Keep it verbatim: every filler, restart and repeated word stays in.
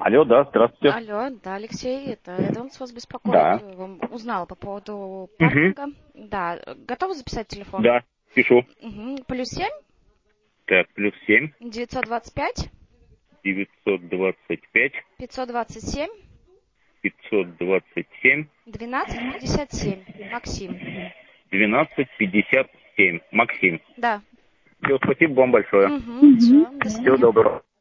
Алло, да, здравствуйте. Алло, да, Алексей, это Эдванс вас беспокоит. Да. Узнала по поводу Угу. паркинга. Да, готовы записать телефон? Да, пишу. Угу. Плюс семь, Так, плюс семь, девятьсот двадцать пять, девятьсот двадцать пять, пятьсот двадцать семь, пятьсот двадцать семь, двенадцать пятьдесят семь. Максим. двенадцать пятьдесят семь. Максим. Да. Все, спасибо вам большое. Угу. Все, до Всего свидания. доброго.